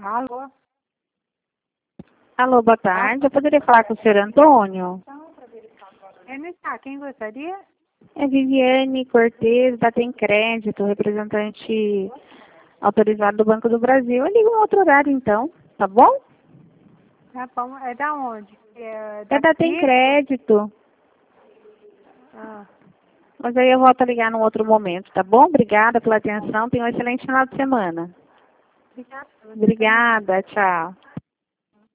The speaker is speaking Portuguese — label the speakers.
Speaker 1: Alô?
Speaker 2: Alô, boa tarde. Eu poderia falar com o senhor Antônio?
Speaker 1: Ele não está. Quem gostaria?
Speaker 2: É Viviane Cortez, da Tem Crédito, representante autorizado do Banco do Brasil. Eu ligo em outro horário, então, tá bom?
Speaker 1: Tá bom. É da onde? É
Speaker 2: É da Tem
Speaker 1: daqui?
Speaker 2: Crédito.
Speaker 1: Ah,
Speaker 2: Mas aí eu volto a ligar num outro momento, tá bom? Obrigada pela atenção. Tenha um excelente final de semana.
Speaker 1: obrigada.
Speaker 2: Obrigada, tchau.